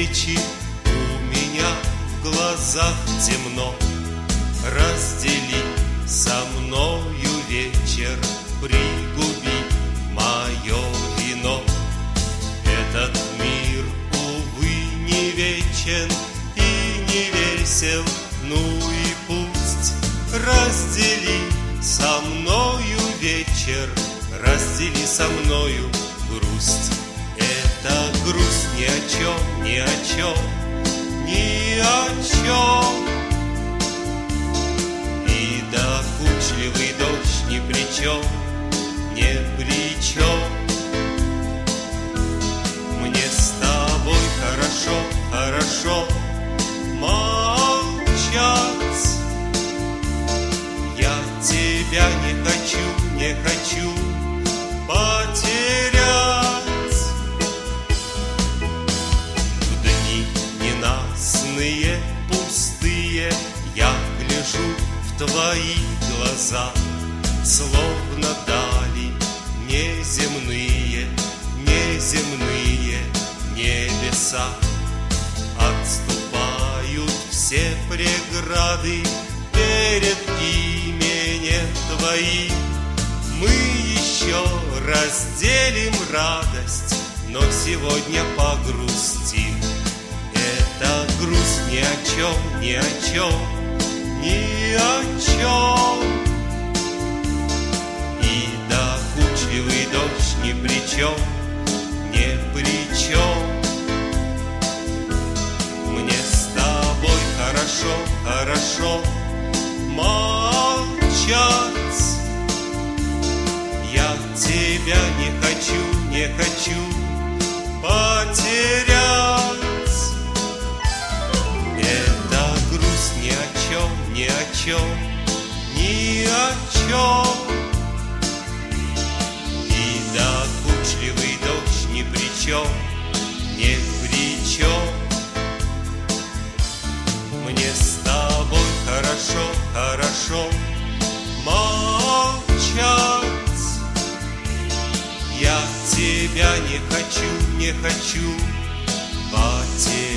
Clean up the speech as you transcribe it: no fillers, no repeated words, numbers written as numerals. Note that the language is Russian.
свечи, у меня в глазах темно. Раздели со мною вечер, пригуби мое вино. Этот мир, увы, не вечен и не весел, ну и пусть. Раздели со мною вечер, раздели со мною грусть. Это грусть ни о чем, ни о чем, ни о чем. И докучливый дождь ни при чем, ни при чем. Мне с тобой хорошо, хорошо молчать. Я тебя не хочу, не хочу потерять. В дни ненастные, пустые, я гляжу в твои глаза, словно дали неземные, неземные небеса. Отступают все преграды перед именем твоим. Мы еще разделим радость, но сегодня погрустим. Это грусть ни о чем, ни о чем, ни о чем. И докучливый дождь ни при чем, ни при чем. Мне с тобой хорошо, хорошо молчать. Я тебя не хочу, не хочу потерять. Это грусть ни о чем, ни о чем, ни о чем. И докучливый дождь ни при чем, ни при чем. Мне с тобой хорошо, хорошо молчать. Я тебя не хочу, не хочу потерять.